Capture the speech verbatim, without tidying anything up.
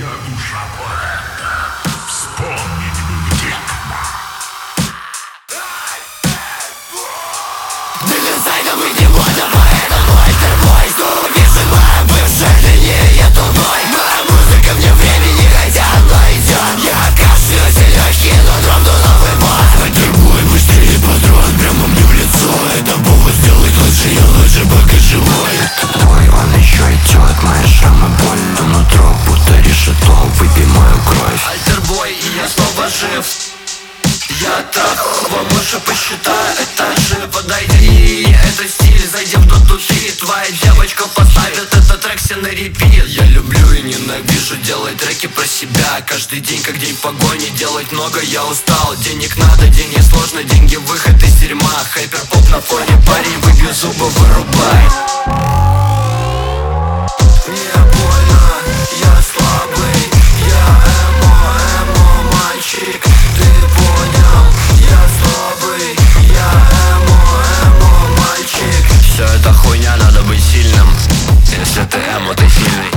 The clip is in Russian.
Моя душа поэта. Вспомнить бы где. Дилизайна мы не будем, поэтому Альтербой снова пишет моя бывшая линия тупой. Моя музыка вне времени, хотя она идет. Я кашляюсь и легкий, но драмду новый бой. Альтербой быстрее патрон прямо мне в лицо. Это повод сделать лучше, я лучше пока живой. Этот бой, он еще идет, мои шрамы больно нутро, будто решето, выпей мою кровь. Альтербой, и я снова жив. Я так вам лучше посчитаю этажи. Подойди, это стиль, зайди в тот духи. Твоя девочка поставит этот трек себе на репит. Я люблю и ненавижу делать треки про себя. Каждый день как день погони, делать много я устал. Денег надо, деньги сложно, деньги выход из дерьма. Хайпер-поп на фоне, парень, выбью зубы, вырубай. Мне больно, я слабый, я эмо, эмо мальчик. Ты понял, я слабый, я эмо, эмо мальчик. Все это хуйня, надо быть сильным. Если ты эмо, ты сильный.